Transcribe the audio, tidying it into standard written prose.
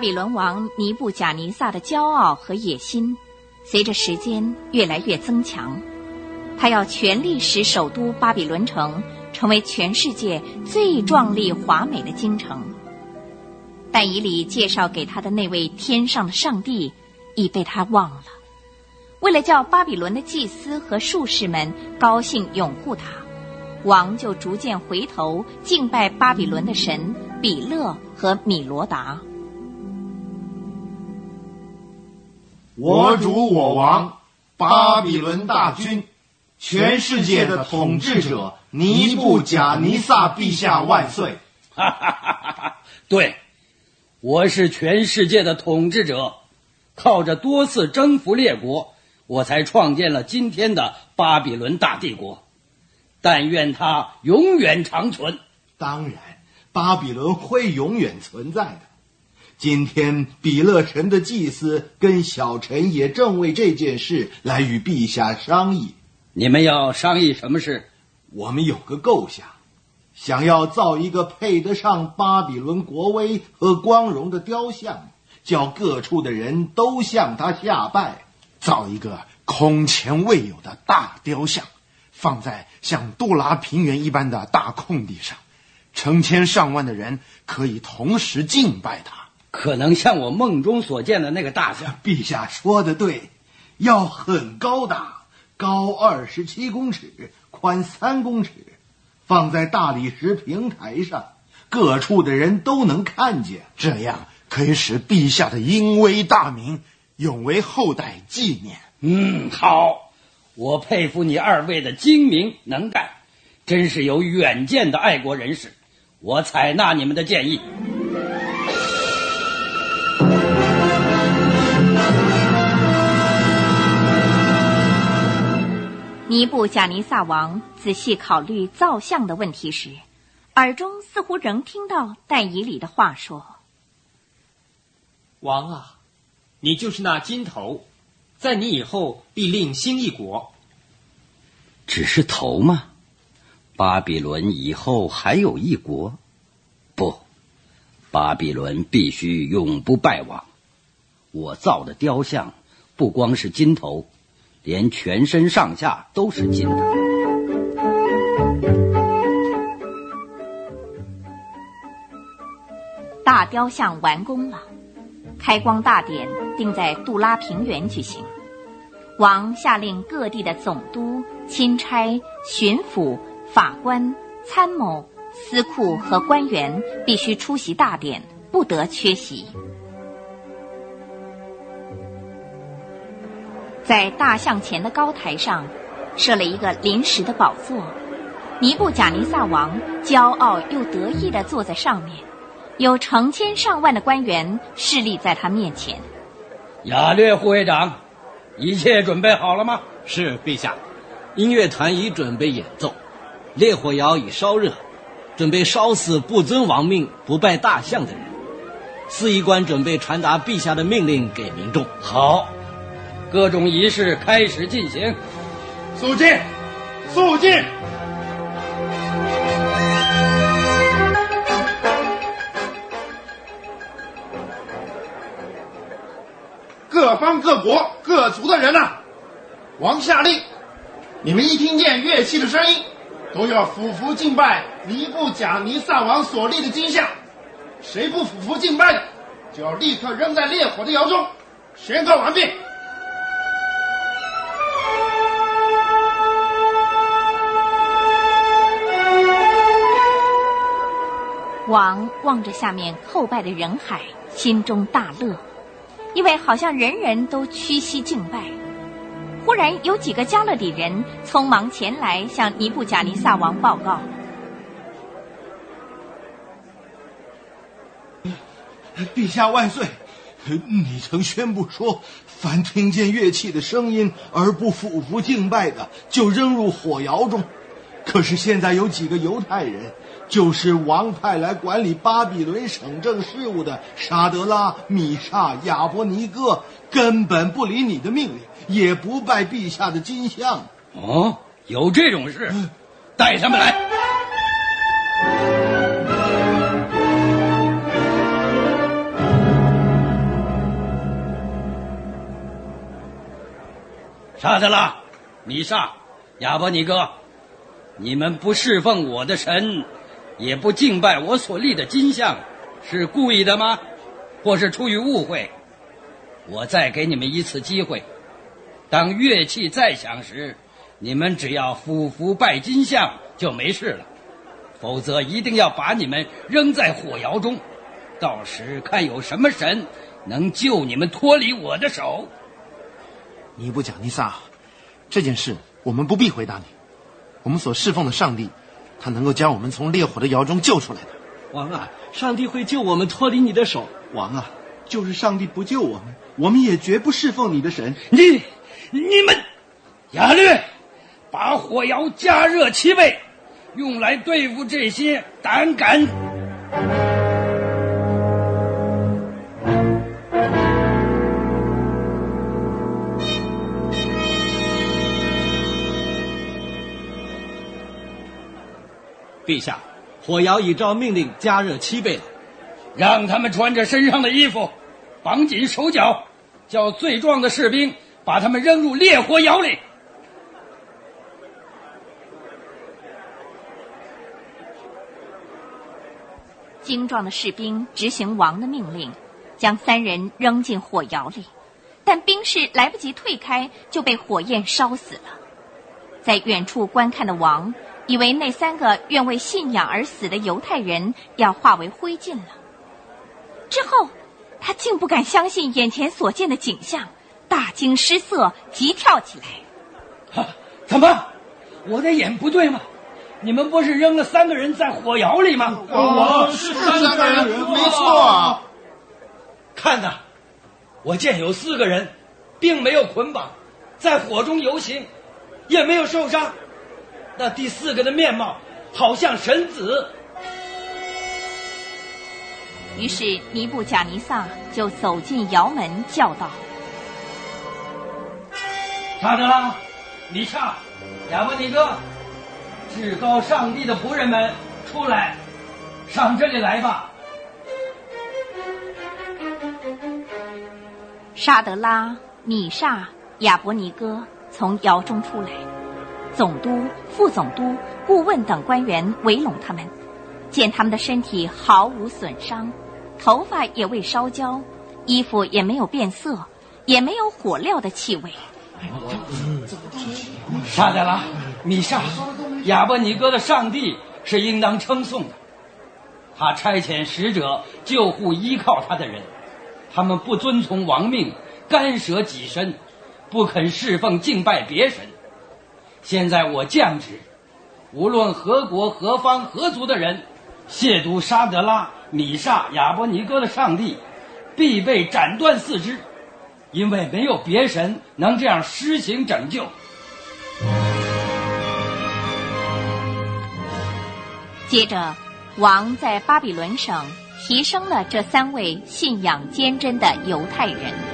比伦王尼布甲尼撒的骄傲和野心随着时间越来越增强，他要全力使首都巴比伦城成为全世界最壮丽华美的京城。但以理介绍给他的那位天上的上帝已被他忘了。为了叫巴比伦的祭司和术士们高兴拥护他，王就逐渐回头敬拜巴比伦的神比勒和米罗达。 我主我王，巴比伦大君，全世界的统治者尼布甲尼撒陛下万岁！ 哈哈哈哈哈！对，我是全世界的统治者，靠着多次征服列国，我才创建了今天的巴比伦大帝国。但愿它永远长存。 当然，巴比伦会永远存在的。今天比勒神的祭司跟小臣也正为这件事来与陛下商议。 你们要商议什么事？ 我们有个构想，想要造一个配得上巴比伦国威和光荣的雕像，叫各处的人都向他下拜。造一个空前未有的大雕像，放在像杜拉平原一般的大空地上，成千上万的人可以同时敬拜他。 可能像我梦中所见的那个大像。 陛下说得对，要很高大，高27公尺，宽3公尺，放在大理石平台上，各处的人都能看见，这样可以使陛下的英威大名永为后代纪念。 好，我佩服你二位的精明能干，真是有远见的爱国人士，我采纳你们的建议。 尼布甲尼撒王仔细考虑造像的问题时，耳中似乎仍听到但以理的话说： 王啊，你就是那金头，在你以后必另兴一国。 只是头吗？巴比伦以后还有一国？不，巴比伦必须永不败亡。我造的雕像不光是金头，连全身上下都是金的。 大雕像完工了，开光大典定在杜拉平原举行。王下令各地的总督、钦差、巡抚、法官、参谋、司库和官员必须出席大典，不得缺席。在大像前的高台上设了一个临时的宝座，尼布甲尼撒王骄傲又得意地坐在上面，有成千上万的官员侍立在他面前。 亚略护卫长，一切准备好了吗？ 是，陛下。音乐团已准备演奏，烈火窑已烧热，准备烧死不遵王命、不拜大象的人。司仪官准备传达陛下的命令给民众。 好，各种仪式开始进行。 肃静，肃静！各方各国各族的人啊，王下令，你们一听见乐器的声音，都要俯伏敬拜尼布甲尼撒王所立的金像。谁不俯伏敬拜的，就要立刻扔在烈火的窑中。宣告完毕。 王望着下面叩拜的人海，心中大乐，因为好像人人都屈膝敬拜。忽然有几个加勒底人匆忙前来向尼布甲尼撒王报告： 陛下万岁！你曾宣布说，凡听见乐器的声音而不俯伏敬拜的，就扔入火窑中。可是现在有几个犹太人，就是王派来管理巴比伦省政事务的沙德拉、米煞、亚伯尼哥，根本不理你的命令，也不拜陛下的金像。 哦，有这种事？带他们来。 沙德拉、米沙、亚伯尼哥，你们不侍奉我的神，也不敬拜我所立的金像，是故意的吗？或是出于误会？我再给你们一次机会，当乐器再响时，你们只要俯伏拜金像就没事了，否则一定要把你们扔在火窑中，到时看有什么神能救你们脱离我的手。 尼布甲尼撒，这件事我们不必回答你。我们所侍奉的上帝，他能够将我们从烈火的窑中救出来的。 王啊，上帝会救我们脱离你的手。 王啊，就是上帝不救我们，我们也绝不侍奉你的神。 你们，亚略，把火窑加热7倍，用来对付这些胆敢。 陛下，火窑已照命令加热7倍了。 让他们穿着身上的衣服，绑紧手脚，叫最壮的士兵把他们扔入烈火窑里。 精壮的士兵执行王的命令，将3人扔进火窑里，但兵士来不及退开，就被火焰烧死了。在远处观看的王以为那3个愿为信仰而死的犹太人要化为灰烬了。之后他竟不敢相信眼前所见的景象，大惊失色，急跳起来。 怎么？我的眼不对吗？你们不是扔了3个人在火窑里吗？ 是3个人，没错啊。 看呐，我见有4个人，并没有捆绑，在火中游行，也没有受伤。那第4个的面貌好像神子。 于是尼布甲尼撒就走进窑门，叫道： 沙德拉、米沙、亚伯尼哥，至高上帝的仆人们，出来，上这里来吧。 沙德拉、米沙、亚伯尼哥从窑中出来，总督、副总督、顾问等官员围拢他们，见他们的身体毫无损伤，头发也未烧焦，衣服也没有变色，也没有火燎的气味。 沙德拉、米沙、亚伯尼哥的上帝是应当称颂的，他差遣使者救护依靠他的人，他们不遵从王命，干涉己身，不肯侍奉敬拜别神。现在我降旨，无论何国何方何族的人，亵渎沙德拉、米沙、亚伯尼哥的上帝，必被斩断4肢，因为没有别神能这样施行拯救。 接着王在巴比伦省提升了这3位信仰坚贞的犹太人。